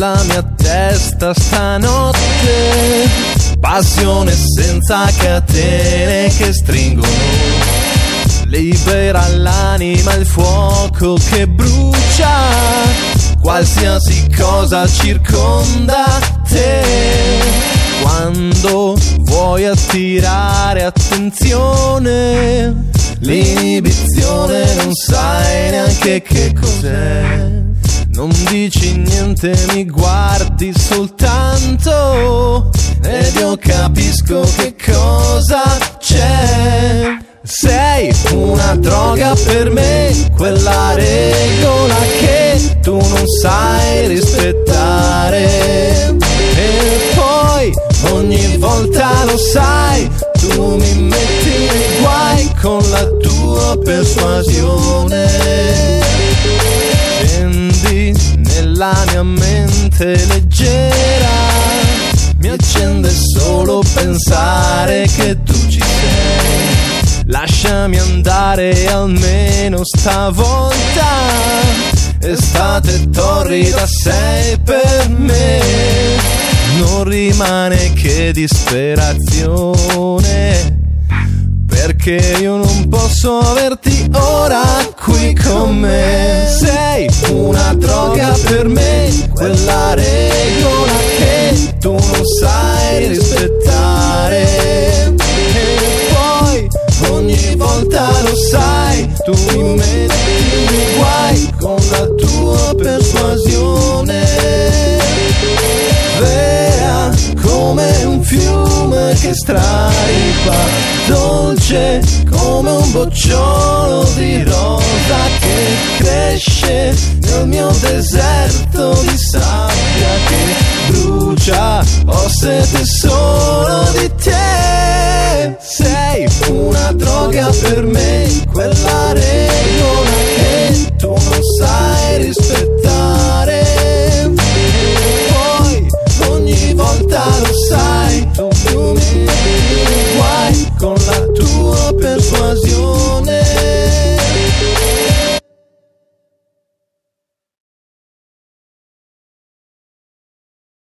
nella mia testa stanotte, passione senza catene che stringono, libera l'anima il fuoco che brucia, qualsiasi cosa circonda te. Quando vuoi attirare attenzione, l'inibizione non sai neanche che cos'è. Non dici niente, mi guardi soltanto ed io capisco che cosa c'è. Sei una droga per me, quella regola che tu non sai rispettare. E poi ogni volta lo sai, tu mi metti nei guai con la tua persuasione. Scendi nella mia mente leggera, mi accende solo pensare che tu ci sei. Lasciami andare almeno stavolta, estate torrida sei per me. Non rimane che disperazione, perché io non posso averti ora qui con me. Sei una droga per me, quella regola che tu non sai rispettare. E poi ogni volta lo sai, tu mi metti nei guai con la tua persuasione. Vera come un fiume che straripa, dolce come un bocciolo di rosa che cresce nel mio deserto di sabbia che brucia. Ho sete solo di te.